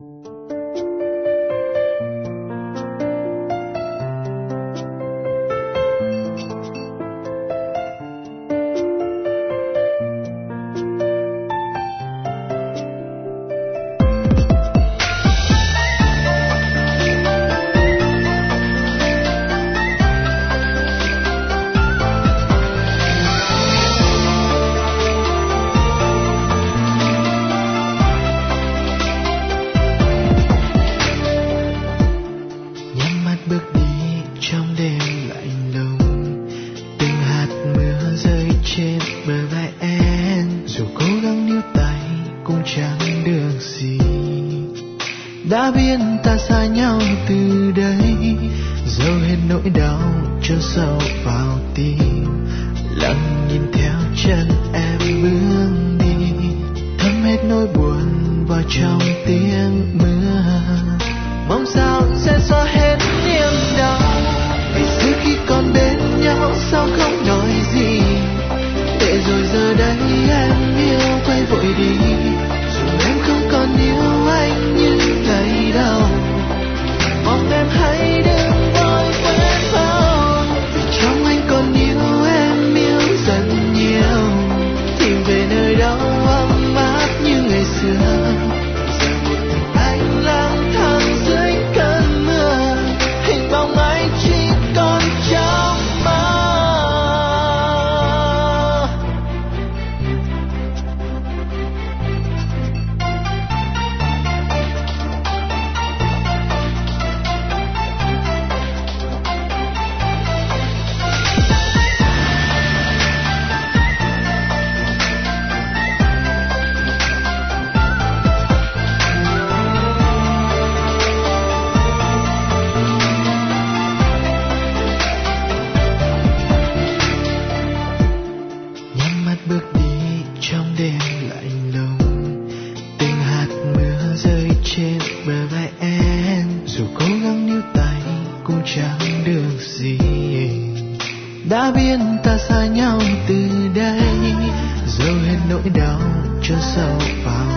Đã biết ta xa nhau từ đây, dẫu hết nỗi đau chôn sâu vào tim, lặng nhìn theo chân em bước đi, thấm hết nỗi buồn vào trong tiếng mưa. Mong sao sẽ xóa hết niềm đau, ngày xưa khi còn bên nhau sao không nói gì, để rồi giờ đây em yêu quay vội đi, dù em không còn yêu anh như ngày đầu. Mong em hãy đừng vội quên mau, vì trong anh còn yêu em yêu dần nhiều, tìm về nơi đó ấm áp như ngày xưa. Giờ một mình anh lang thang dưới cơn mưa, hình bóng anh chỉ còn trong mơ. Đã biết ta xa nhau từ đây, dẫu hết nỗi đau chôn sâu vào